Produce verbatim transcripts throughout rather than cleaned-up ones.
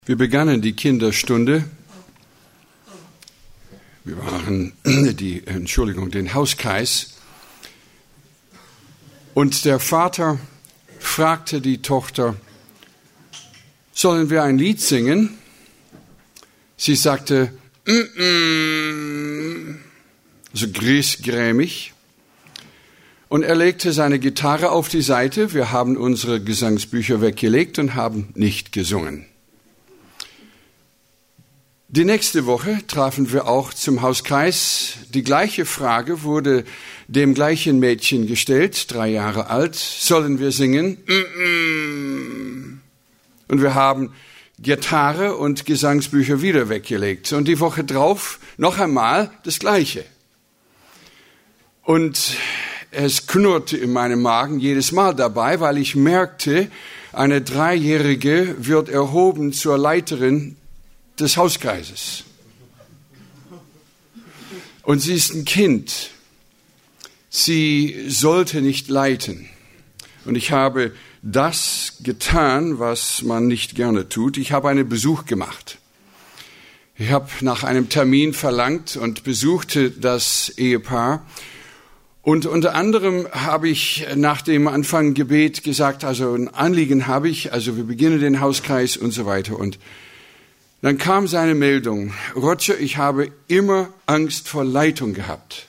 Wir begannen die Kinderstunde. Wir waren die, Entschuldigung, den Hauskreis. Und der Vater fragte die Tochter, sollen wir ein Lied singen? Sie sagte, mm-mm, so griesgrämig. Und er legte seine Gitarre auf die Seite. Wir haben unsere Gesangsbücher weggelegt und haben nicht gesungen. Die nächste Woche trafen wir auch zum Hauskreis. Die gleiche Frage wurde dem gleichen Mädchen gestellt, drei Jahre alt. Sollen wir singen? Mm-mm. Und wir haben Gitarre und Gesangsbücher wieder weggelegt. Und die Woche drauf noch einmal das Gleiche. Und es knurrte in meinem Magen jedes Mal dabei, weil ich merkte, eine Dreijährige wird erhoben zur Leiterin des Hauskreises. Und sie ist ein Kind. Sie sollte nicht leiten. Und ich habe das getan, was man nicht gerne tut. Ich habe einen Besuch gemacht. Ich habe nach einem Termin verlangt und besuchte das Ehepaar. Und unter anderem habe ich nach dem Anfanggebet gesagt, also ein Anliegen habe ich, also wir beginnen den Hauskreis und so weiter. Und dann kam seine Meldung, Roger, ich habe immer Angst vor Leitung gehabt.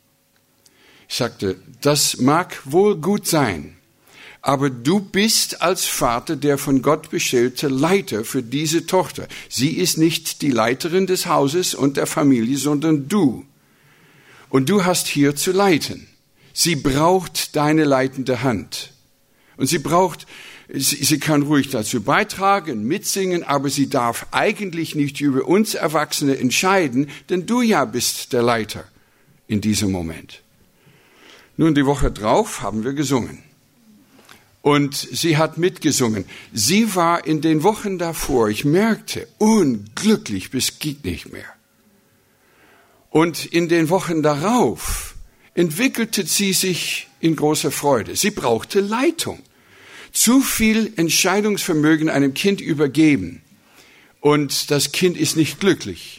Ich sagte, das mag wohl gut sein, aber du bist als Vater der von Gott bestellte Leiter für diese Tochter. Sie ist nicht die Leiterin des Hauses und der Familie, sondern du. Und du hast hier zu leiten. Sie braucht deine leitende Hand. Und sie braucht... Sie, sie kann ruhig dazu beitragen, mitsingen, aber sie darf eigentlich nicht über uns Erwachsene entscheiden, denn du ja bist der Leiter in diesem Moment. Nun, die Woche drauf haben wir gesungen. Und sie hat mitgesungen. Sie war in den Wochen davor, ich merkte, unglücklich bis geht nicht mehr. Und in den Wochen darauf entwickelte sie sich in großer Freude. Sie brauchte Leitung. Zu viel Entscheidungsvermögen einem Kind übergeben und das Kind ist nicht glücklich.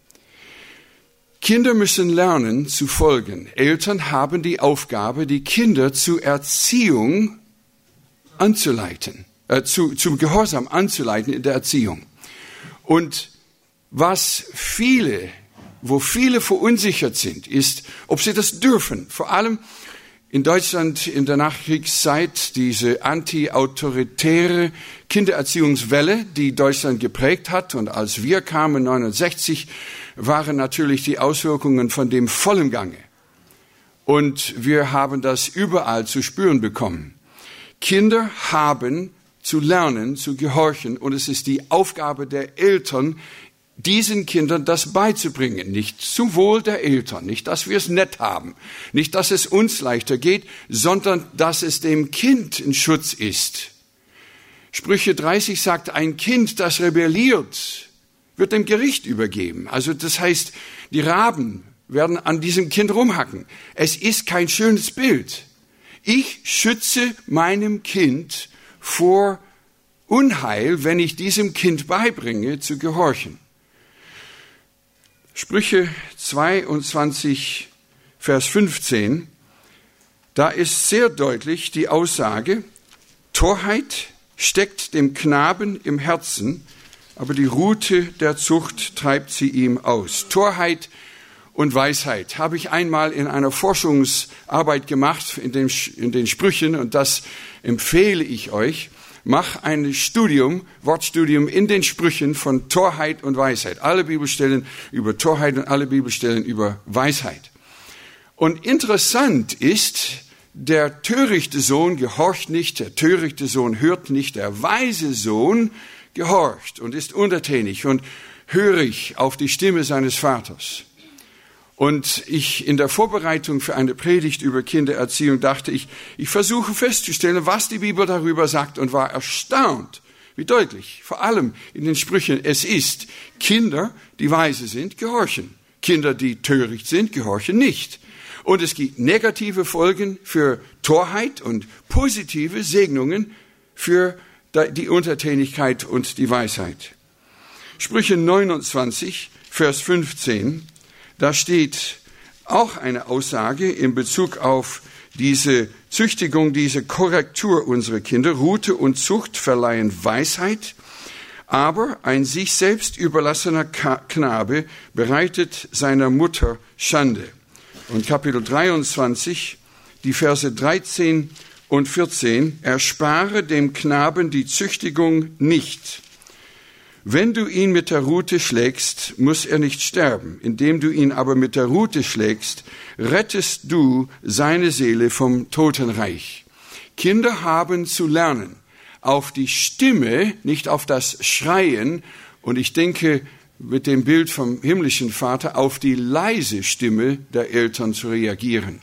Kinder müssen lernen zu folgen. Eltern haben die Aufgabe, die Kinder zur Erziehung anzuleiten, äh, zu, zum Gehorsam anzuleiten in der Erziehung. Und was viele, wo viele verunsichert sind, ist, ob sie das dürfen. Vor allem in Deutschland in der Nachkriegszeit diese anti-autoritäre Kindererziehungswelle, die Deutschland geprägt hat. Und als wir kamen, neunundsechzig, waren natürlich die Auswirkungen von dem vollen Gange. Und wir haben das überall zu spüren bekommen. Kinder haben zu lernen, zu gehorchen. Und es ist die Aufgabe der Eltern, diesen Kindern das beizubringen, nicht zum Wohl der Eltern, nicht, dass wir es nett haben, nicht, dass es uns leichter geht, sondern dass es dem Kind ein Schutz ist. Sprüche dreißig sagt, ein Kind, das rebelliert, wird dem Gericht übergeben. Also das heißt, die Raben werden an diesem Kind rumhacken. Es ist kein schönes Bild. Ich schütze meinem Kind vor Unheil, wenn ich diesem Kind beibringe, zu gehorchen. Sprüche zweiundzwanzig, Vers fünfzehn, da ist sehr deutlich die Aussage, Torheit steckt dem Knaben im Herzen, aber die Rute der Zucht treibt sie ihm aus. Torheit und Weisheit habe ich einmal in einer Forschungsarbeit gemacht, in den, in den Sprüchen, und das empfehle ich euch. Mach ein Studium, Wortstudium in den Sprüchen von Torheit und Weisheit. Alle Bibelstellen über Torheit und alle Bibelstellen über Weisheit. Und interessant ist, der törichte Sohn gehorcht nicht, der törichte Sohn hört nicht, der weise Sohn gehorcht und ist untertänig und hörig auf die Stimme seines Vaters. Und ich in der Vorbereitung für eine Predigt über Kindererziehung dachte ich, ich versuche festzustellen, was die Bibel darüber sagt und war erstaunt, wie deutlich, vor allem in den Sprüchen, es ist, Kinder, die weise sind, gehorchen. Kinder, die töricht sind, gehorchen nicht. Und es gibt negative Folgen für Torheit und positive Segnungen für die Untertänigkeit und die Weisheit. Sprüche neunundzwanzig, Vers fünfzehn, da steht auch eine Aussage in Bezug auf diese Züchtigung, diese Korrektur unserer Kinder. Rute und Zucht verleihen Weisheit, aber ein sich selbst überlassener Knabe bereitet seiner Mutter Schande. Und Kapitel dreiundzwanzig, die Verse dreizehn und vierzehn, erspare dem Knaben die Züchtigung nicht. Wenn du ihn mit der Rute schlägst, muss er nicht sterben. Indem du ihn aber mit der Rute schlägst, rettest du seine Seele vom Totenreich. Kinder haben zu lernen, auf die Stimme, nicht auf das Schreien, und ich denke mit dem Bild vom himmlischen Vater, auf die leise Stimme der Eltern zu reagieren.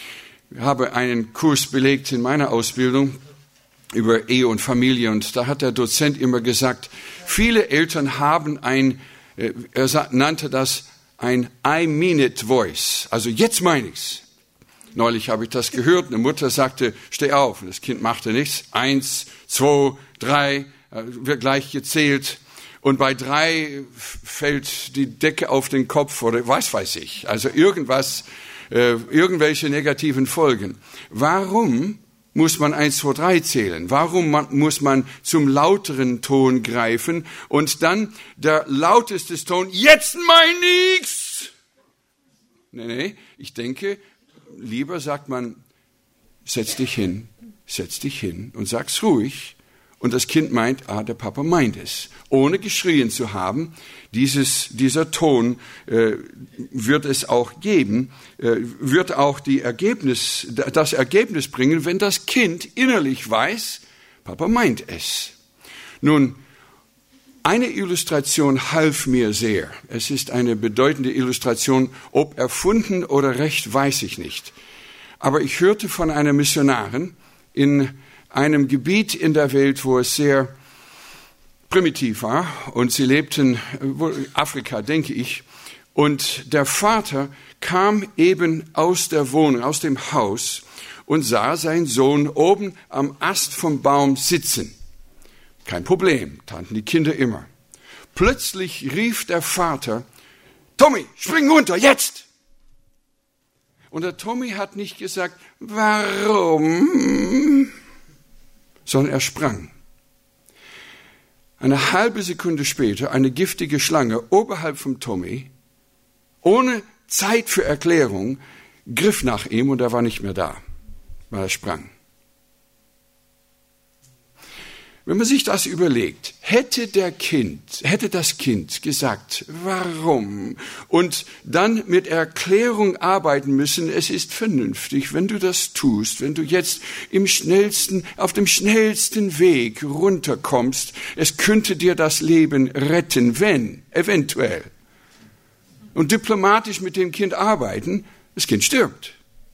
Ich habe einen Kurs belegt in meiner Ausbildung über Ehe und Familie, und da hat der Dozent immer gesagt, viele Eltern haben ein, er nannte das ein I mean it voice, also jetzt meine ich's. Neulich habe ich das gehört, eine Mutter sagte, steh auf, und das Kind machte nichts, eins, zwei, drei, wird gleich gezählt, und bei drei fällt die Decke auf den Kopf oder was weiß ich, also irgendwas, äh, irgendwelche negativen Folgen. Warum muss man eins, zwei, drei zählen? Warum man, muss man zum lauteren Ton greifen und dann der lauteste Ton, jetzt mein ich's? Nee, nee, ich denke, lieber sagt man, setz dich hin, setz dich hin und sag's ruhig. Und das Kind meint, ah, der Papa meint es. Ohne geschrien zu haben, dieses, dieser Ton äh, wird es auch geben, äh, wird auch die Ergebnis, das Ergebnis bringen, wenn das Kind innerlich weiß, Papa meint es. Nun, eine Illustration half mir sehr. Es ist eine bedeutende Illustration, ob erfunden oder recht, weiß ich nicht. Aber ich hörte von einer Missionarin in einem Gebiet in der Welt, wo es sehr primitiv war, und sie lebten in Afrika, denke ich, und der Vater kam eben aus der Wohnung, aus dem Haus und sah seinen Sohn oben am Ast vom Baum sitzen. Kein Problem, taten die Kinder immer. Plötzlich rief der Vater, Tommy, spring runter, jetzt! Und der Tommy hat nicht gesagt, warum? Sondern er sprang. Eine halbe Sekunde später eine giftige Schlange oberhalb vom Tommy, ohne Zeit für Erklärung, griff nach ihm und er war nicht mehr da, weil er sprang. Wenn man sich das überlegt, hätte der Kind, hätte das Kind gesagt, warum, und dann mit Erklärung arbeiten müssen, es ist vernünftig, wenn du das tust, wenn du jetzt im schnellsten, auf dem schnellsten Weg runterkommst, es könnte dir das Leben retten, wenn, eventuell. Und diplomatisch mit dem Kind arbeiten, das Kind stirbt.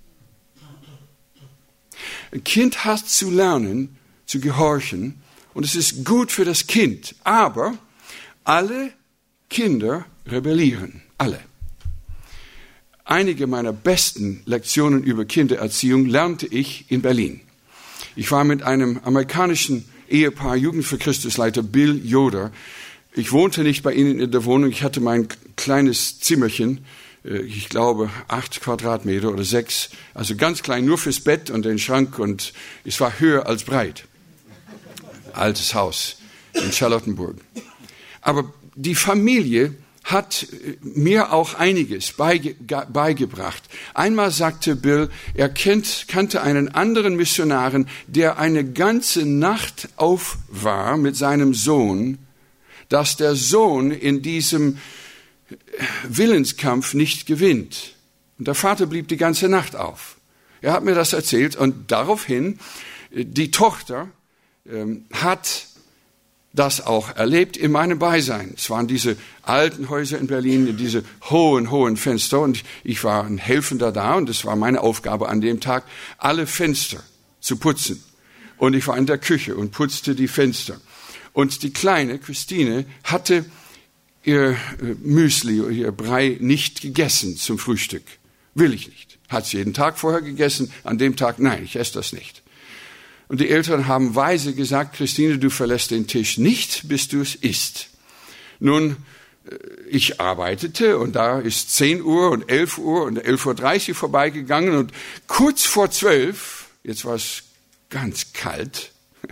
Ein Kind hat zu lernen, zu gehorchen, und es ist gut für das Kind, aber alle Kinder rebellieren, alle. Einige meiner besten Lektionen über Kindererziehung lernte ich in Berlin. Ich war mit einem amerikanischen Ehepaar, Jugend für Christusleiter Bill Yoder. Ich wohnte nicht bei ihnen in der Wohnung, ich hatte mein kleines Zimmerchen, ich glaube acht Quadratmeter oder sechs, also ganz klein, nur fürs Bett und den Schrank, und es war höher als breit. Altes Haus in Charlottenburg. Aber die Familie hat mir auch einiges beige, beigebracht. Einmal sagte Bill, er kennt, kannte einen anderen Missionaren, der eine ganze Nacht auf war mit seinem Sohn, dass der Sohn in diesem Willenskampf nicht gewinnt. Und der Vater blieb die ganze Nacht auf. Er hat mir das erzählt, und daraufhin die Tochter hat das auch erlebt in meinem Beisein. Es waren diese alten Häuser in Berlin, diese hohen, hohen Fenster, und ich war ein Helfender da, und es war meine Aufgabe an dem Tag, alle Fenster zu putzen. Und ich war in der Küche und putzte die Fenster. Und die kleine Christine hatte ihr Müsli, ihr Brei nicht gegessen zum Frühstück. Will ich nicht. Hat sie jeden Tag vorher gegessen, an dem Tag, nein, ich esse das nicht. Und die Eltern haben weise gesagt, Christine, du verlässt den Tisch nicht, bis du es isst. Nun, ich arbeitete und da ist zehn Uhr und elf Uhr und elf Uhr dreißig vorbeigegangen und kurz vor zwölf, jetzt war es ganz kalt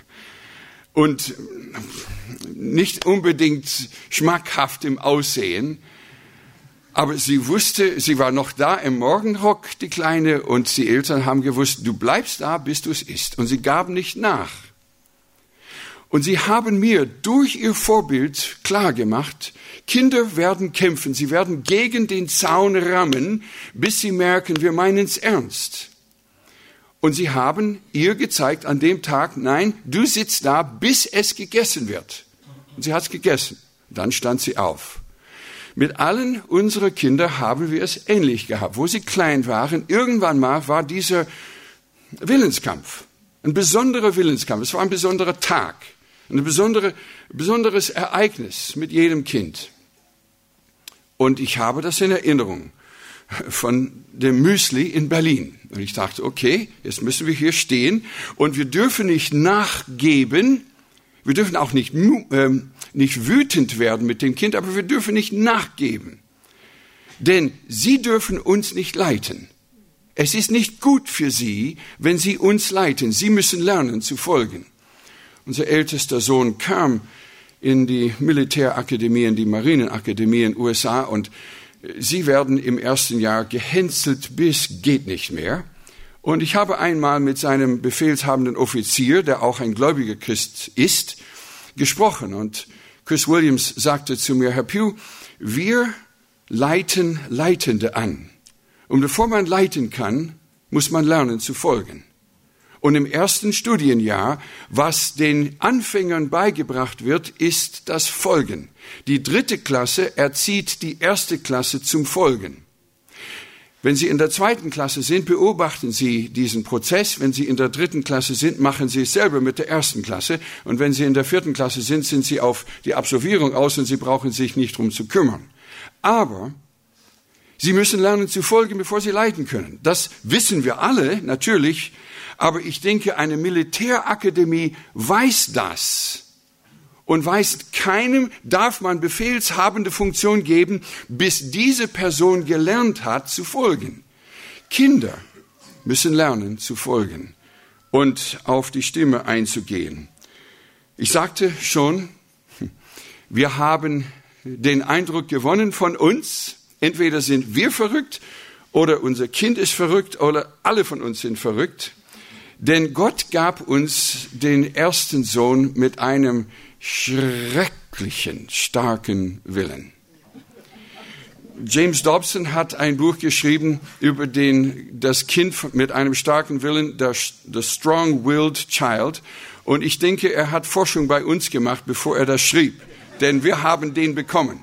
und nicht unbedingt schmackhaft im Aussehen, aber sie wusste, sie war noch da im Morgenrock, die Kleine, und die Eltern haben gewusst, du bleibst da, bis du es isst. Und sie gaben nicht nach. Und sie haben mir durch ihr Vorbild klargemacht, Kinder werden kämpfen, sie werden gegen den Zaun rammen, bis sie merken, wir meinen es ernst. Und sie haben ihr gezeigt an dem Tag, nein, du sitzt da, bis es gegessen wird. Und sie hat es gegessen. Dann stand sie auf. Mit allen unseren Kindern haben wir es ähnlich gehabt. Wo sie klein waren, irgendwann mal war dieser Willenskampf, ein besonderer Willenskampf. Es war ein besonderer Tag, ein besondere, besonderes Ereignis mit jedem Kind. Und ich habe das in Erinnerung von dem Müsli in Berlin. Und ich dachte, okay, jetzt müssen wir hier stehen und wir dürfen nicht nachgeben. Wir dürfen auch nicht, ähm, nicht wütend werden mit dem Kind, aber wir dürfen nicht nachgeben. Denn sie dürfen uns nicht leiten. Es ist nicht gut für sie, wenn sie uns leiten. Sie müssen lernen zu folgen. Unser ältester Sohn kam in die Militärakademie, in die Marinenakademie in den U S A und sie werden im ersten Jahr gehänselt bis geht nicht mehr. Und ich habe einmal mit seinem befehlshabenden Offizier, der auch ein gläubiger Christ ist, gesprochen. Und Chris Williams sagte zu mir, Herr Pugh, wir leiten Leitende an. Und bevor man leiten kann, muss man lernen zu folgen. Und im ersten Studienjahr, was den Anfängern beigebracht wird, ist das Folgen. Die dritte Klasse erzieht die erste Klasse zum Folgen. Wenn Sie in der zweiten Klasse sind, beobachten Sie diesen Prozess. Wenn Sie in der dritten Klasse sind, machen Sie es selber mit der ersten Klasse. Und wenn Sie in der vierten Klasse sind, sind Sie auf die Absolvierung aus und Sie brauchen sich nicht drum zu kümmern. Aber Sie müssen lernen zu folgen, bevor Sie leiten können. Das wissen wir alle, natürlich. Aber ich denke, eine Militärakademie weiß das. Und weiß, keinem darf man befehlshabende Funktion geben, bis diese Person gelernt hat zu folgen. Kinder müssen lernen zu folgen und auf die Stimme einzugehen. Ich sagte schon, wir haben den Eindruck gewonnen von uns, entweder sind wir verrückt oder unser Kind ist verrückt oder alle von uns sind verrückt. Denn Gott gab uns den ersten Sohn mit einem schrecklichen, starken Willen. James Dobson hat ein Buch geschrieben über den, das Kind mit einem starken Willen, The Strong-Willed Child. Und ich denke, er hat Forschung bei uns gemacht, bevor er das schrieb. Denn wir haben den bekommen.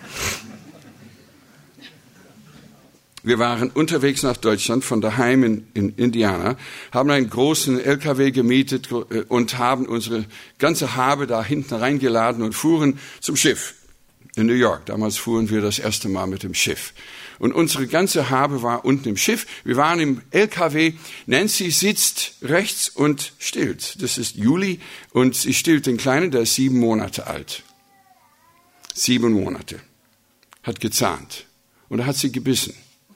Wir waren unterwegs nach Deutschland, von daheim in, in Indiana, haben einen großen L K W gemietet und haben unsere ganze Habe da hinten reingeladen und fuhren zum Schiff in New York. Damals fuhren wir das erste Mal mit dem Schiff. Und unsere ganze Habe war unten im Schiff. Wir waren im L K W. Nancy sitzt rechts und stillt. Das ist Juli und sie stillt den Kleinen, der ist sieben Monate alt. Sieben Monate. Hat gezahnt. Und da hat sie gebissen.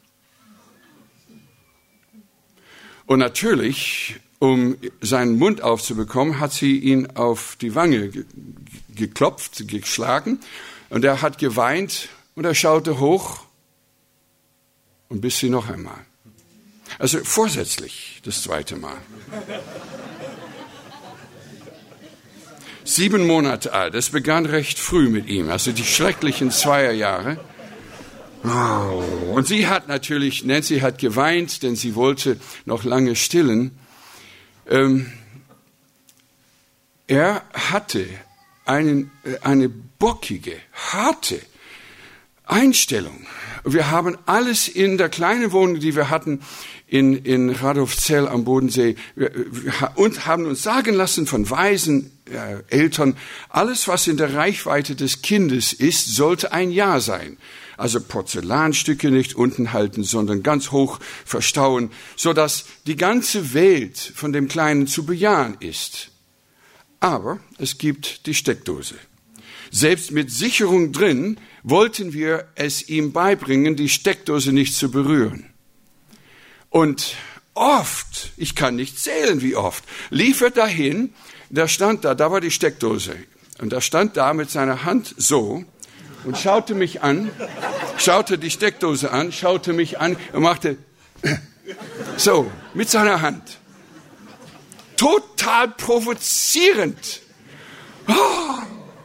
Und natürlich, um seinen Mund aufzubekommen, hat sie ihn auf die Wange ge- geklopft, geschlagen. Und er hat geweint und er schaute hoch und biss sie noch einmal. Also vorsätzlich das zweite Mal. Sieben Monate alt, es begann recht früh mit ihm, also die schrecklichen Zweierjahre. Und sie hat natürlich, Nancy hat geweint, denn sie wollte noch lange stillen. Ähm, er hatte einen, eine bockige, harte Einstellung. Wir haben alles in der kleinen Wohnung, die wir hatten, in, in Radolfzell am Bodensee, wir, wir, und haben uns sagen lassen von weisen äh, Eltern, alles, was in der Reichweite des Kindes ist, sollte ein Ja sein. Also Porzellanstücke nicht unten halten, sondern ganz hoch verstauen, sodass die ganze Welt von dem Kleinen zu bejahen ist. Aber es gibt die Steckdose. Selbst mit Sicherung drin wollten wir es ihm beibringen, die Steckdose nicht zu berühren. Und oft, ich kann nicht zählen, wie oft, lief er dahin, da stand da, da war die Steckdose. Und da stand da mit seiner Hand so und schaute mich an, schaute die Steckdose an, schaute mich an und machte so mit seiner Hand. Total provozierend. Oh.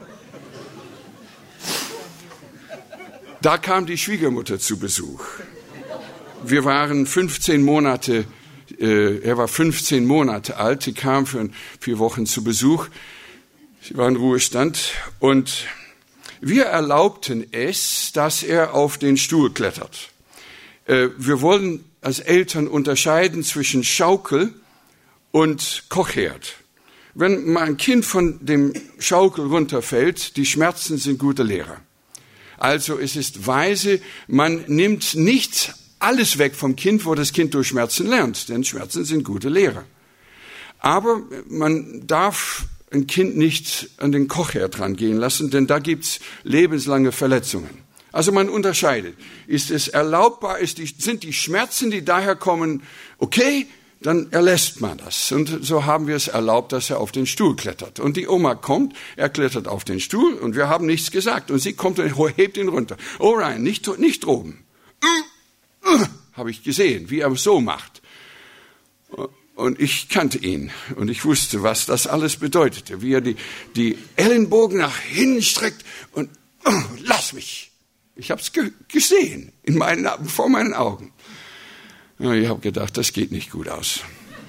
Da kam die Schwiegermutter zu Besuch. Wir waren fünfzehn Monate, äh, er war fünfzehn Monate alt, sie kam für vier Wochen zu Besuch. Sie war in Ruhestand und wir erlaubten es, dass er auf den Stuhl klettert. Äh, wir wollen als Eltern unterscheiden zwischen Schaukel und Kochherd. Wenn mein Kind von dem Schaukel runterfällt, die Schmerzen sind gute Lehrer. Also es ist weise, man nimmt nicht alles weg vom Kind, wo das Kind durch Schmerzen lernt, denn Schmerzen sind gute Lehrer. Aber man darf ein Kind nicht an den Kochherd rangehen lassen, denn da gibt's lebenslange Verletzungen. Also man unterscheidet. Ist es erlaubbar, ist die, sind die Schmerzen, die daher kommen, okay, dann erlässt man das. Und so haben wir es erlaubt, dass er auf den Stuhl klettert. Und die Oma kommt, er klettert auf den Stuhl und wir haben nichts gesagt. Und sie kommt und hebt ihn runter. Oh Ryan, nicht, nicht droben. Uh, uh, habe ich gesehen, wie er es so macht. Und ich kannte ihn und ich wusste, was das alles bedeutete. Wie er die, die Ellenbogen nach hinten streckt und uh, lass mich. Ich habe es ge- gesehen in meinen, vor meinen Augen. Ich habe gedacht, das geht nicht gut aus.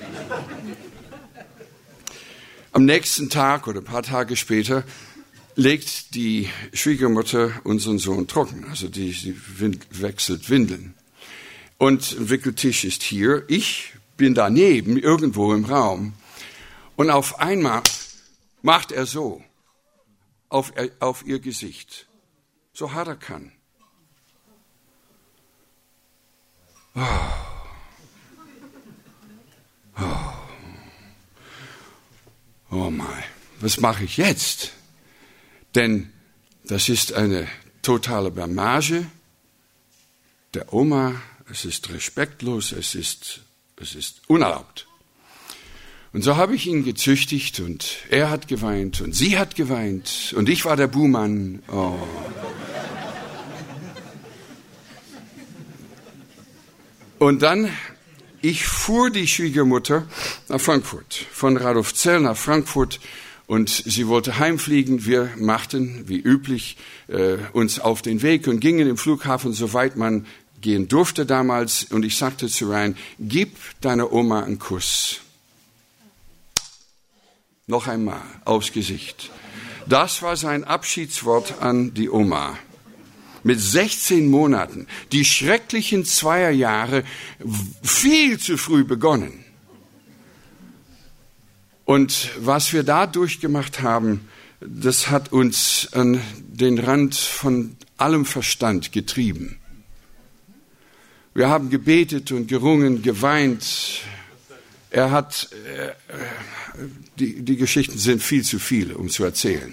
Am nächsten Tag oder ein paar Tage später legt die Schwiegermutter unseren Sohn trocken. Also die, sie wind, wechselt Windeln. Und ein Wickeltisch ist hier. Ich bin daneben, irgendwo im Raum. Und auf einmal macht er so auf, auf ihr Gesicht. So hart er kann. Oh. Oh, oh mein, was mache ich jetzt? Denn das ist eine totale Blamage der Oma, es ist respektlos, es ist, es ist unerlaubt. Und so habe ich ihn gezüchtigt und er hat geweint und sie hat geweint und ich war der Buhmann. Oh. Und dann... Ich fuhr die Schwiegermutter nach Frankfurt, von Radolfzell nach Frankfurt und sie wollte heimfliegen. Wir machten, wie üblich, äh, uns auf den Weg und gingen im Flughafen, soweit man gehen durfte damals. Und ich sagte zu Ryan, gib deiner Oma einen Kuss. Noch einmal aufs Gesicht. Das war sein Abschiedswort an die Oma. Mit sechzehn Monaten, die schrecklichen Zweierjahre, viel zu früh begonnen. Und was wir da durchgemacht haben, das hat uns an den Rand von allem Verstand getrieben. Wir haben gebetet und gerungen, geweint. Er hat, äh, die, die Geschichten sind viel zu viele, um zu erzählen.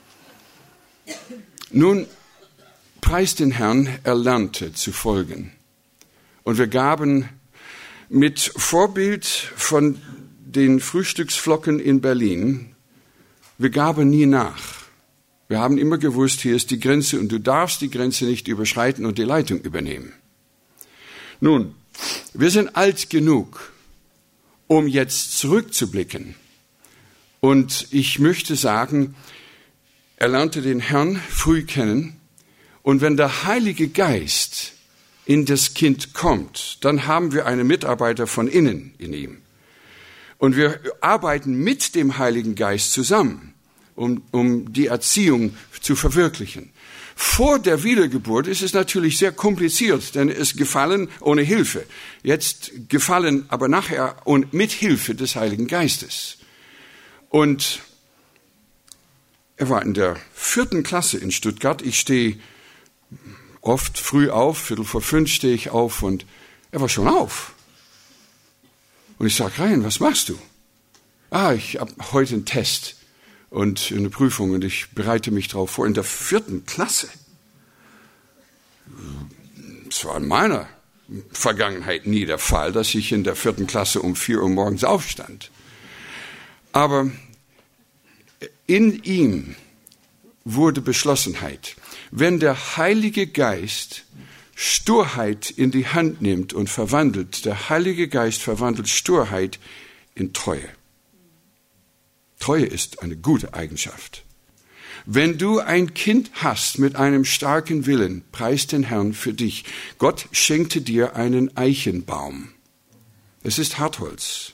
Nun, preis den Herrn, er lernte zu folgen. Und wir gaben mit Vorbild von den Frühstücksflocken in Berlin, wir gaben nie nach. Wir haben immer gewusst, hier ist die Grenze und du darfst die Grenze nicht überschreiten und die Leitung übernehmen. Nun, wir sind alt genug, um jetzt zurückzublicken. Und ich möchte sagen, er lernte den Herrn früh kennen. Und wenn der Heilige Geist in das Kind kommt, dann haben wir einen Mitarbeiter von innen in ihm. Und wir arbeiten mit dem Heiligen Geist zusammen, um, um die Erziehung zu verwirklichen. Vor der Wiedergeburt ist es natürlich sehr kompliziert, denn es gefallen ohne Hilfe. Jetzt gefallen aber nachher und mit Hilfe des Heiligen Geistes. Und er war in der vierten Klasse in Stuttgart. Ich stehe oft früh auf, Viertel vor fünf stehe ich auf und er war schon auf. Und ich sage, Ryan, was machst du? Ah, ich habe heute einen Test. und eine Prüfung und ich bereite mich darauf vor. In der vierten Klasse. Es war in meiner Vergangenheit nie der Fall, dass ich in der vierten Klasse um vier Uhr morgens aufstand. Aber in ihm wurde Beschlossenheit. Wenn der Heilige Geist Sturheit in die Hand nimmt und verwandelt, der Heilige Geist verwandelt Sturheit in Treue. Treue ist eine gute Eigenschaft. Wenn du ein Kind hast mit einem starken Willen, preis den Herrn für dich. Gott schenkte dir einen Eichenbaum. Es ist Hartholz.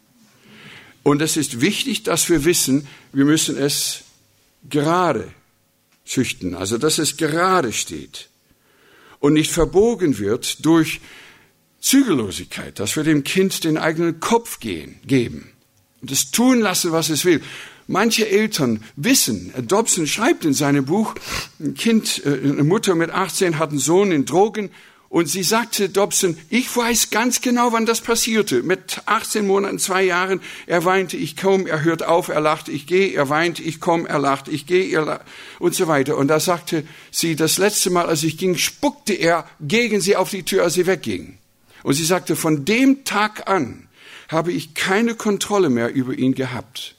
Und es ist wichtig, dass wir wissen, wir müssen es gerade züchten, also dass es gerade steht und nicht verbogen wird durch Zügellosigkeit, dass wir dem Kind den eigenen Kopf gehen, geben und es tun lassen, was es will. Manche Eltern wissen, Dobson schreibt in seinem Buch, ein Kind, eine Mutter mit achtzehn hat einen Sohn in Drogen und sie sagte Dobson, ich weiß ganz genau, wann das passierte. Mit achtzehn Monaten, zwei Jahren, er weinte, ich komme, er hört auf, er lacht, ich gehe, er weint, ich komme, er lacht, ich gehe, er lacht und so weiter. Und da sagte sie, das letzte Mal, als ich ging, spuckte er gegen sie auf die Tür, als sie wegging. Und sie sagte, von dem Tag an habe ich keine Kontrolle mehr über ihn gehabt.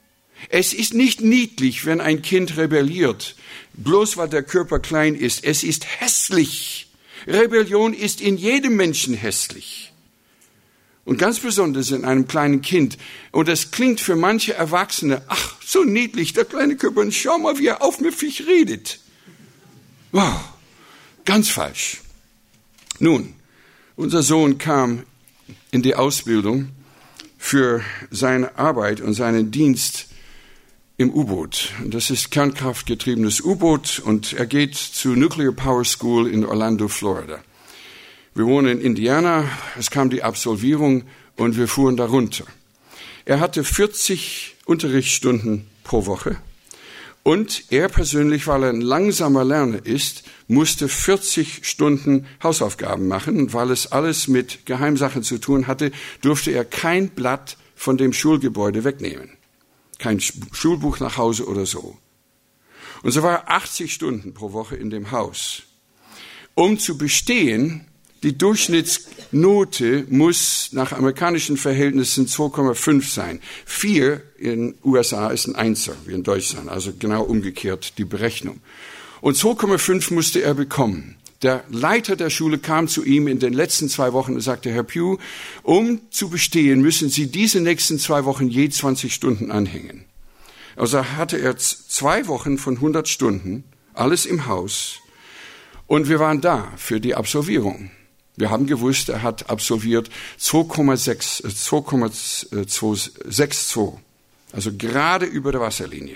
Es ist nicht niedlich, wenn ein Kind rebelliert, bloß weil der Körper klein ist. Es ist hässlich. Rebellion ist in jedem Menschen hässlich. Und ganz besonders in einem kleinen Kind. Und es klingt für manche Erwachsene, ach, so niedlich, der kleine Körper, und schau mal, wie er aufmüpfig redet. Wow, ganz falsch. Nun, unser Sohn kam in die Ausbildung für seine Arbeit und seinen Dienst im U-Boot. Das ist kernkraftgetriebenes U-Boot und er geht zur Nuclear Power School in Orlando, Florida. Wir wohnen in Indiana, es kam die Absolvierung und wir fuhren darunter. Er hatte vierzig Unterrichtsstunden pro Woche und er persönlich, weil er ein langsamer Lerner ist, musste vierzig Stunden Hausaufgaben machen. Und weil es alles mit Geheimsachen zu tun hatte, durfte er kein Blatt von dem Schulgebäude wegnehmen. Kein Schulbuch nach Hause oder so. Und so war er achtzig Stunden pro Woche in dem Haus. Um zu bestehen, die Durchschnittsnote muss nach amerikanischen Verhältnissen zwei Komma fünf sein. Vier in U S A ist ein Einser, wie in Deutschland, also genau umgekehrt die Berechnung. Und zwei Komma fünf musste er bekommen. Der Leiter der Schule kam zu ihm in den letzten zwei Wochen und sagte, Herr Pugh, um zu bestehen, müssen Sie diese nächsten zwei Wochen je zwanzig Stunden anhängen. Also hatte er zwei Wochen von hundert Stunden, alles im Haus, und wir waren da für die Absolvierung. Wir haben gewusst, er hat absolviert zwei Komma sechs zwei, also gerade über der Wasserlinie.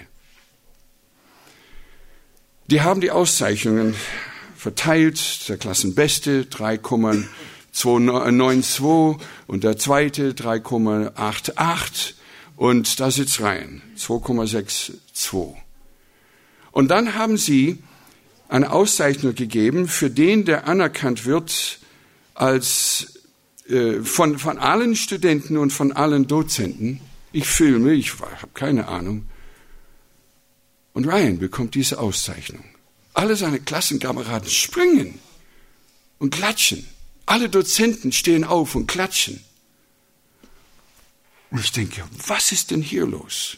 Die haben die Auszeichnungen verteilt, der Klassenbeste drei Komma zweihundertzweiundneunzig und der zweite drei Komma achtundachtzig und da sitzt rein, zwei Komma zweiundsechzig. Und dann haben sie eine Auszeichnung gegeben für den, der anerkannt wird als äh, von, von allen Studenten und von allen Dozenten. Ich filme, ich habe keine Ahnung. Und Ryan bekommt diese Auszeichnung. Alle seine Klassenkameraden springen und klatschen. Alle Dozenten stehen auf und klatschen. Und ich denke, was ist denn hier los?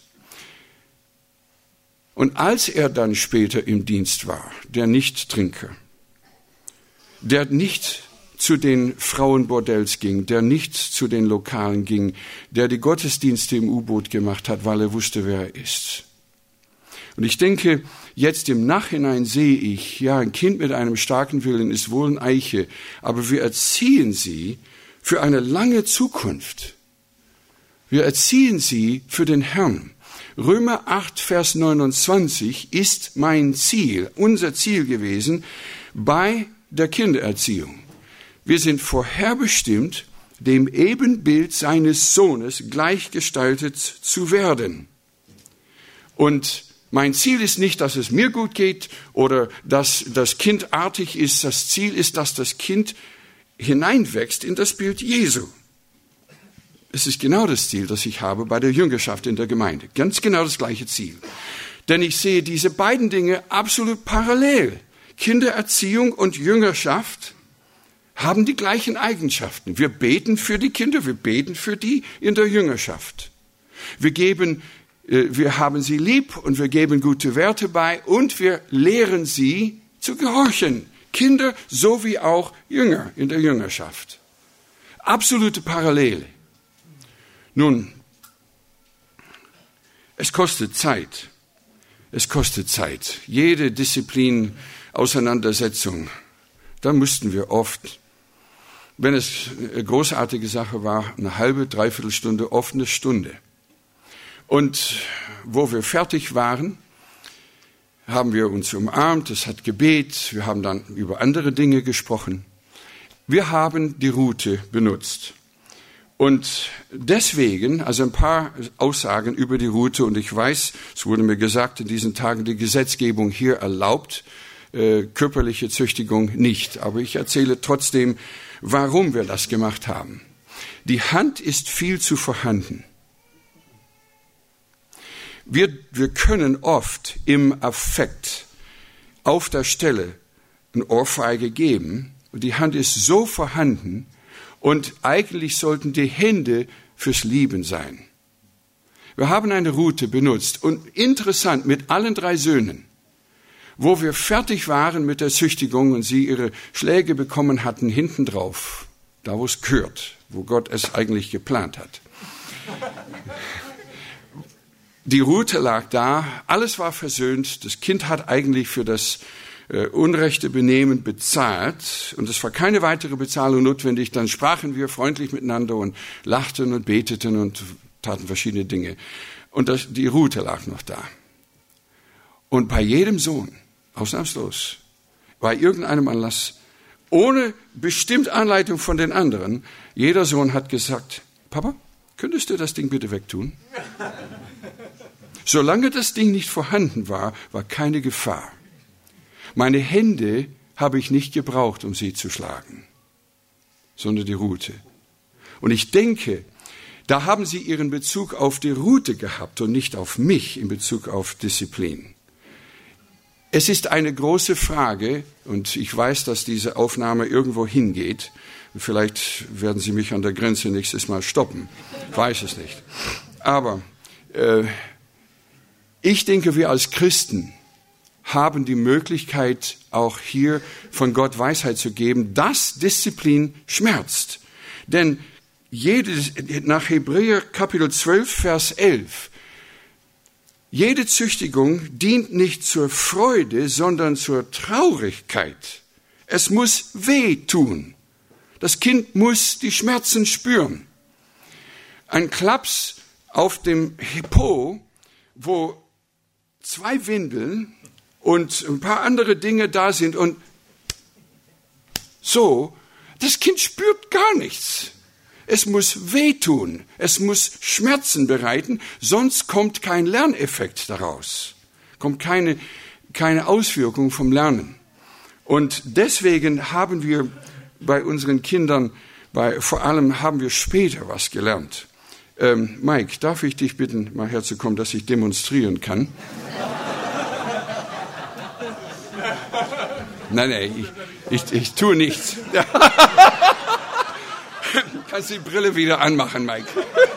Und als er dann später im Dienst war, der Nichttrinker, der nicht zu den Frauenbordells ging, der nicht zu den Lokalen ging, der die Gottesdienste im U-Boot gemacht hat, weil er wusste, wer er ist. Und ich denke, jetzt im Nachhinein sehe ich, ja, ein Kind mit einem starken Willen ist wohl ein Eiche, aber wir erziehen sie für eine lange Zukunft. Wir erziehen sie für den Herrn. Römer acht, Vers neunundzwanzig ist mein Ziel, unser Ziel gewesen bei der Kindererziehung. Wir sind vorherbestimmt, dem Ebenbild seines Sohnes gleichgestaltet zu werden. Und mein Ziel ist nicht, dass es mir gut geht oder dass das Kind artig ist. Das Ziel ist, dass das Kind hineinwächst in das Bild Jesu. es ist genau das Ziel, das ich habe bei der Jüngerschaft in der Gemeinde. Ganz genau das gleiche Ziel. Denn ich sehe diese beiden Dinge absolut parallel. Kindererziehung und Jüngerschaft haben die gleichen Eigenschaften. Wir beten für die Kinder, wir beten für die in der Jüngerschaft. Wir geben, wir haben sie lieb und wir geben gute Werte bei und wir lehren sie zu gehorchen. Kinder sowie auch Jünger in der Jüngerschaft. Absolute Parallele. Nun, es kostet Zeit. Es kostet Zeit. Jede Disziplin, Auseinandersetzung, da mussten wir oft, wenn es eine großartige Sache war, eine halbe, dreiviertel Stunde, oft eine Stunde. Und wo wir fertig waren, haben wir uns umarmt, es hat Gebet, wir haben dann über andere Dinge gesprochen. Wir haben die Route benutzt. Und deswegen, also ein paar Aussagen über die Route, und ich weiß, es wurde mir gesagt, in diesen Tagen die Gesetzgebung hier erlaubt, äh, körperliche Züchtigung nicht. Aber ich erzähle trotzdem, warum wir das gemacht haben. Die Hand ist viel zu vorhanden. Wir, wir können oft im Affekt auf der Stelle eine Ohrfeige geben und die Hand ist so vorhanden und eigentlich sollten die Hände fürs Lieben sein. Wir haben eine Route benutzt und interessant mit allen drei Söhnen, wo wir fertig waren mit der Züchtigung und sie ihre Schläge bekommen hatten, hinten drauf, da wo es gehört, wo Gott es eigentlich geplant hat. Die Route lag da, alles war versöhnt, das Kind hat eigentlich für das äh, unrechte Benehmen bezahlt und es war keine weitere Bezahlung notwendig. Dann sprachen wir freundlich miteinander und lachten und beteten und taten verschiedene Dinge. Und das, die Route lag noch da. Und bei jedem Sohn, ausnahmslos, bei irgendeinem Anlass, ohne bestimmt Anleitung von den anderen, jeder Sohn hat gesagt, Papa, könntest du das Ding bitte wegtun? Solange das Ding nicht vorhanden war, war keine Gefahr. Meine Hände habe ich nicht gebraucht, um sie zu schlagen, sondern die Route. Und ich denke, da haben sie ihren Bezug auf die Route gehabt und nicht auf mich in Bezug auf Disziplin. Es ist eine große Frage, und ich weiß, dass diese Aufnahme irgendwo hingeht. Vielleicht werden Sie mich an der Grenze nächstes Mal stoppen. Ich weiß es nicht. Aber äh, ich denke, wir als Christen haben die Möglichkeit, auch hier von Gott Weisheit zu geben, dass Disziplin schmerzt. Denn jedes, nach Hebräer Kapitel zwölf, Vers elf, jede Züchtigung dient nicht zur Freude, sondern zur Traurigkeit. Es muss weh tun. Das Kind muss die Schmerzen spüren. Ein Klaps auf dem Po, wo zwei Windeln und ein paar andere Dinge da sind und so, das Kind spürt gar nichts. Es muss wehtun, es muss Schmerzen bereiten, sonst kommt kein Lerneffekt daraus, kommt keine, keine Auswirkung vom Lernen. Und deswegen haben wir bei unseren Kindern, bei, vor allem haben wir später was gelernt. Ähm, Mike, darf ich dich bitten, mal herzukommen, dass ich demonstrieren kann? Nein, nein, ich, ich, ich tue nichts. Kannst die Brille wieder anmachen, Mike.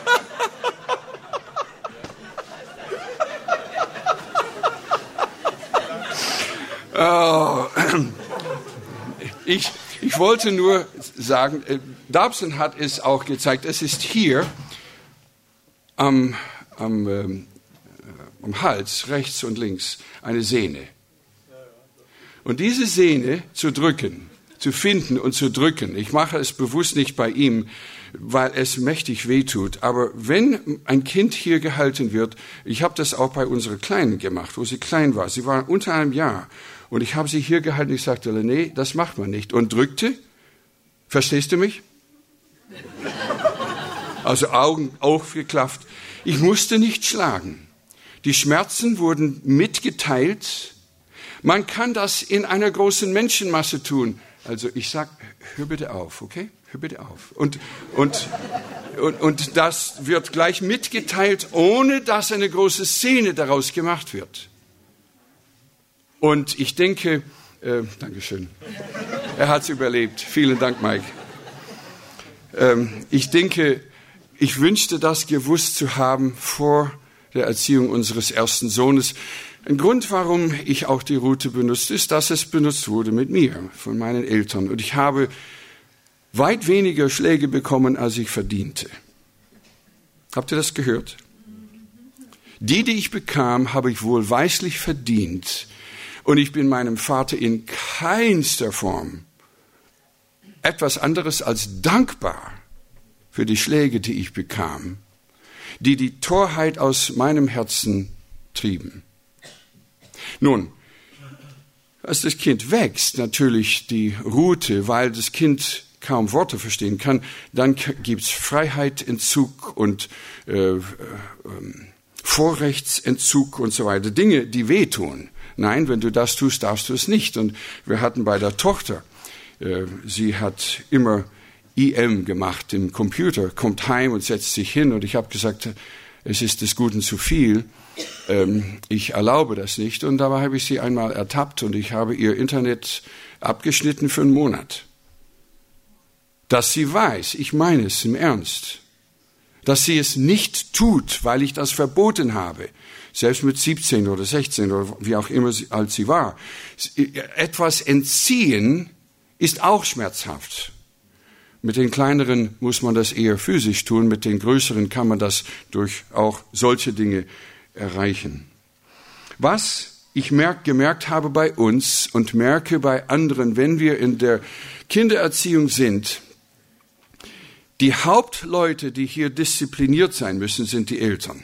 Oh, ich, ich wollte nur sagen, Dobson hat es auch gezeigt, es ist hier am, am, ähm, am Hals, rechts und links, eine Sehne. Und diese Sehne zu drücken, zu finden und zu drücken, ich mache es bewusst nicht bei ihm, weil es mächtig wehtut, aber wenn ein Kind hier gehalten wird, ich habe das auch bei unserer Kleinen gemacht, wo sie klein war, sie war unter einem Jahr und ich habe sie hier gehalten, ich sagte, nee, das macht man nicht und drückte, verstehst du mich? Also Augen aufgeklafft, ich musste nicht schlagen, die Schmerzen wurden mitgeteilt. Man kann das in einer großen Menschenmasse tun. Also ich sage, hör bitte auf, okay? Hör bitte auf. Und, und und, und das wird gleich mitgeteilt, ohne dass eine große Szene daraus gemacht wird. Und ich denke, äh, Dankeschön, er hat es überlebt. Vielen Dank, Mike. Ähm, ich denke, ich wünschte, das gewusst zu haben vor der Erziehung unseres ersten Sohnes. Ein Grund, warum ich auch die Rute benutze, ist, dass es benutzt wurde mit mir, von meinen Eltern. Und ich habe weit weniger Schläge bekommen, als ich verdiente. Habt ihr das gehört? Die, die ich bekam, habe ich wohlweislich verdient. Und ich bin meinem Vater in keinster Form etwas anderes als dankbar für die Schläge, die ich bekam, die die Torheit aus meinem Herzen trieben. Nun, als das Kind wächst, natürlich die Rute, weil das Kind kaum Worte verstehen kann, dann gibt's Freiheitsentzug und äh, äh, Vorrechtsentzug und so weiter. Dinge, die wehtun. Nein, wenn du das tust, darfst du es nicht. Und wir hatten bei der Tochter, äh, sie hat immer I M gemacht im Computer, kommt heim und setzt sich hin. Und ich habe gesagt, es ist des Guten zu viel. Ähm, ich erlaube das nicht. Und dabei habe ich sie einmal ertappt und ich habe ihr Internet abgeschnitten für einen Monat. Dass sie weiß, ich meine es im Ernst. Dass sie es nicht tut, weil ich das verboten habe. Selbst mit siebzehn oder sechzehn oder wie auch immer alt sie war. Etwas entziehen ist auch schmerzhaft. Mit den kleineren muss man das eher physisch tun, mit den größeren kann man das durch auch solche Dinge erreichen. Was ich merk, gemerkt habe bei uns und merke bei anderen, wenn wir in der Kindererziehung sind, die Hauptleute, die hier diszipliniert sein müssen, sind die Eltern.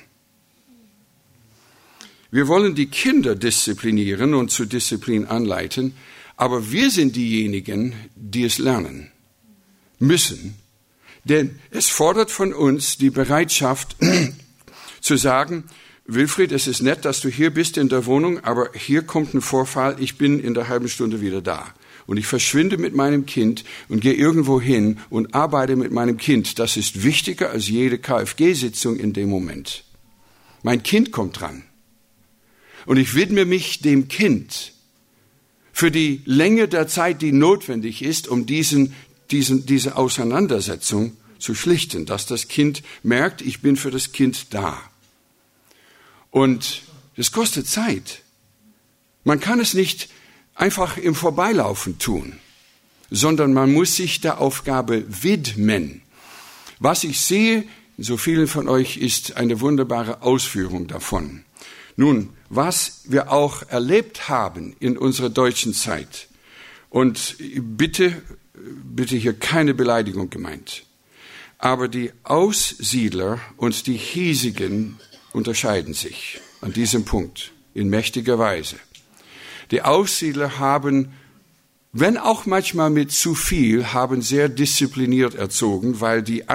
Wir wollen die Kinder disziplinieren und zu Disziplin anleiten, aber wir sind diejenigen, die es lernen müssen. Denn es fordert von uns die Bereitschaft zu sagen, Wilfried, es ist nett, dass du hier bist in der Wohnung, aber hier kommt ein Vorfall, ich bin in der halben Stunde wieder da. Und ich verschwinde mit meinem Kind und gehe irgendwo hin und arbeite mit meinem Kind. Das ist wichtiger als jede K F G-Sitzung in dem Moment. Mein Kind kommt dran. Und ich widme mich dem Kind für die Länge der Zeit, die notwendig ist, um diesen, diesen, diese Auseinandersetzung zu schlichten. Dass das Kind merkt, ich bin für das Kind da. Und das kostet Zeit. Man kann es nicht einfach im Vorbeilaufen tun, sondern man muss sich der Aufgabe widmen. Was ich sehe, in so vielen von euch, ist eine wunderbare Ausführung davon. Nun, was wir auch erlebt haben in unserer deutschen Zeit, und bitte, bitte hier keine Beleidigung gemeint, aber die Aussiedler und die Hiesigen unterscheiden sich an diesem Punkt in mächtiger Weise. Die Aussiedler haben, wenn auch manchmal mit zu viel, haben sehr diszipliniert erzogen, weil die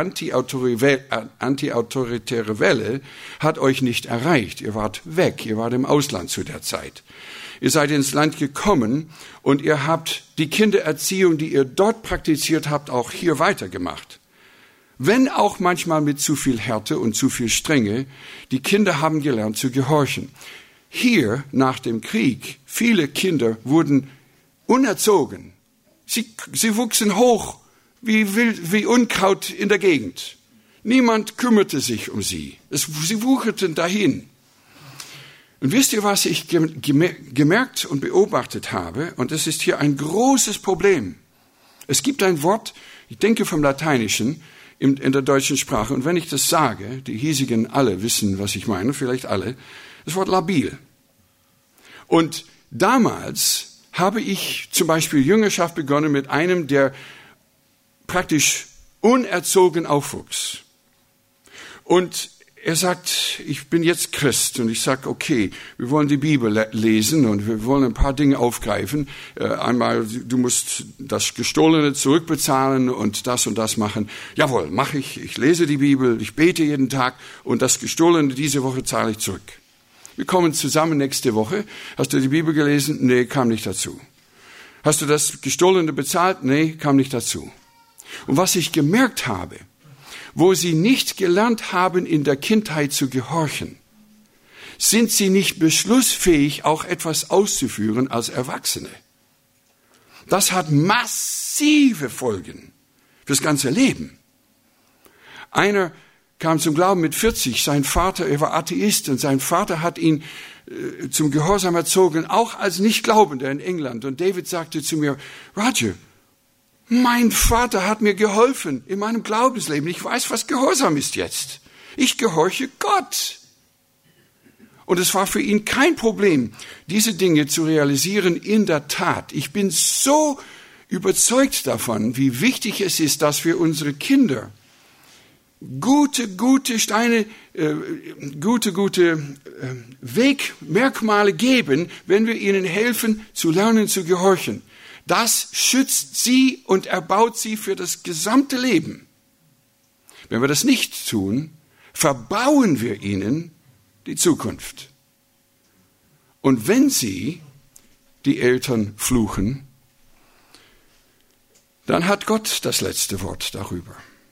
anti-autoritäre Welle hat euch nicht erreicht. Ihr wart weg, ihr wart im Ausland zu der Zeit. Ihr seid ins Land gekommen und ihr habt die Kindererziehung, die ihr dort praktiziert habt, auch hier weitergemacht. Wenn auch manchmal mit zu viel Härte und zu viel Strenge, die Kinder haben gelernt zu gehorchen. Hier, nach dem Krieg, viele Kinder wurden unerzogen. Sie, sie wuchsen hoch wie, wild, wie Unkraut in der Gegend. Niemand kümmerte sich um sie. Es, sie wucherten dahin. Und wisst ihr, was ich gemerkt und beobachtet habe? Und das ist hier ein großes Problem. Es gibt ein Wort, ich denke vom Lateinischen, in, in der deutschen Sprache. Und wenn ich das sage, die hiesigen alle wissen, was ich meine, vielleicht alle, das Wort labil. Und damals habe ich zum Beispiel Jüngerschaft begonnen mit einem, der praktisch unerzogen aufwuchs. Und er sagt, ich bin jetzt Christ. Und ich sage, okay, wir wollen die Bibel le- lesen und wir wollen ein paar Dinge aufgreifen. Äh, einmal, du musst das Gestohlene zurückbezahlen und das und das machen. Jawohl, mache ich. Ich lese die Bibel, ich bete jeden Tag und das Gestohlene diese Woche zahle ich zurück. Wir kommen zusammen nächste Woche. Hast du die Bibel gelesen? Nee, kam nicht dazu. Hast du das Gestohlene bezahlt? Nee, kam nicht dazu. Und was ich gemerkt habe, wo sie nicht gelernt haben, in der Kindheit zu gehorchen, sind sie nicht beschlussfähig, auch etwas auszuführen als Erwachsene. Das hat massive Folgen fürs ganze Leben. Einer kam zum Glauben mit vierzig, sein Vater, er war Atheist und sein Vater hat ihn äh, zum Gehorsam erzogen, auch als Nichtglaubender in England. Und David sagte zu mir, Roger, mein Vater hat mir geholfen in meinem Glaubensleben. Ich weiß, was Gehorsam ist jetzt. Ich gehorche Gott. Und es war für ihn kein Problem, diese Dinge zu realisieren in der Tat. Ich bin so überzeugt davon, wie wichtig es ist, dass wir unsere Kinder gute, gute Steine, äh, gute, gute äh, Wegmerkmale geben, wenn wir ihnen helfen, zu lernen, zu gehorchen. Das schützt sie und erbaut sie für das gesamte Leben. Wenn wir das nicht tun, verbauen wir ihnen die Zukunft. Und wenn sie, die Eltern, fluchen, dann hat Gott das letzte Wort darüber.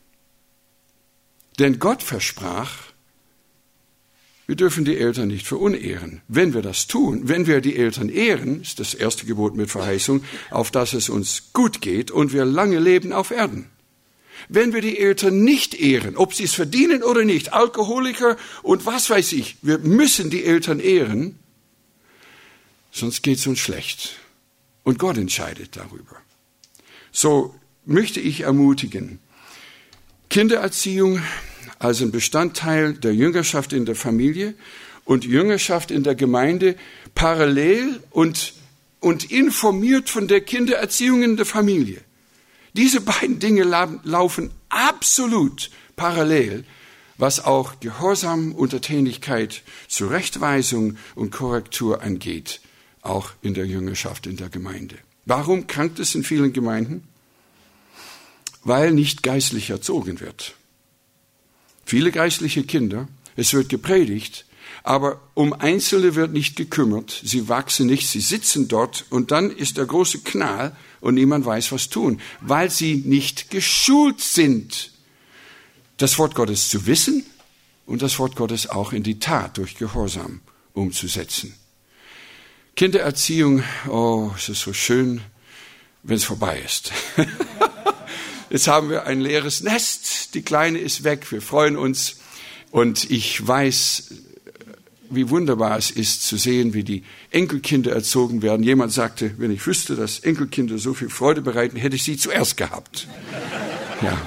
Denn Gott versprach, wir dürfen die Eltern nicht verunehren. Wenn wir das tun, wenn wir die Eltern ehren, ist das erste Gebot mit Verheißung, auf dass es uns gut geht und wir lange leben auf Erden. Wenn wir die Eltern nicht ehren, ob sie es verdienen oder nicht, Alkoholiker und was weiß ich, wir müssen die Eltern ehren, sonst geht es uns schlecht. Und Gott entscheidet darüber. So möchte ich ermutigen, Kindererziehung als ein Bestandteil der Jüngerschaft in der Familie und Jüngerschaft in der Gemeinde parallel und, und informiert von der Kindererziehung in der Familie. Diese beiden Dinge laufen absolut parallel, was auch Gehorsam, Untertänigkeit, Zurechtweisung und Korrektur angeht, auch in der Jüngerschaft in der Gemeinde. Warum krankt es in vielen Gemeinden? Weil nicht geistlich erzogen wird. Viele geistliche Kinder, es wird gepredigt, aber um Einzelne wird nicht gekümmert, sie wachsen nicht, sie sitzen dort und dann ist der große Knall und niemand weiß, was tun, weil sie nicht geschult sind, das Wort Gottes zu wissen und das Wort Gottes auch in die Tat durch Gehorsam umzusetzen. Kindererziehung, oh, es ist so schön, wenn es vorbei ist. Jetzt haben wir ein leeres Nest, die Kleine ist weg, wir freuen uns und ich weiß, wie wunderbar es ist zu sehen, wie die Enkelkinder erzogen werden. Jemand sagte, wenn ich wüsste, dass Enkelkinder so viel Freude bereiten, hätte ich sie zuerst gehabt. Ja.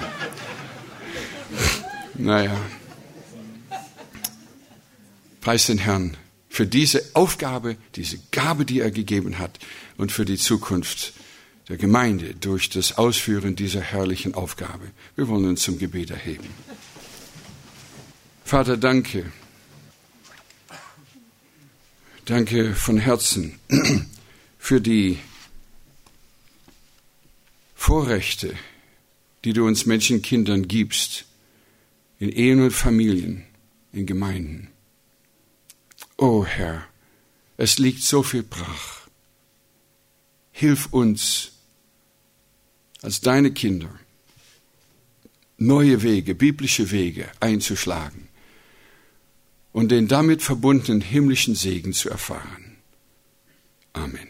Naja. Preis den Herrn für diese Aufgabe, diese Gabe, die er gegeben hat und für die Zukunft der Gemeinde durch das Ausführen dieser herrlichen Aufgabe. Wir wollen uns zum Gebet erheben. Vater, danke. Danke von Herzen für die Vorrechte, die du uns Menschenkindern gibst, in Ehen und Familien, in Gemeinden. O Herr, es liegt so viel brach. Hilf uns als deine Kinder, neue Wege, biblische Wege einzuschlagen und den damit verbundenen himmlischen Segen zu erfahren. Amen.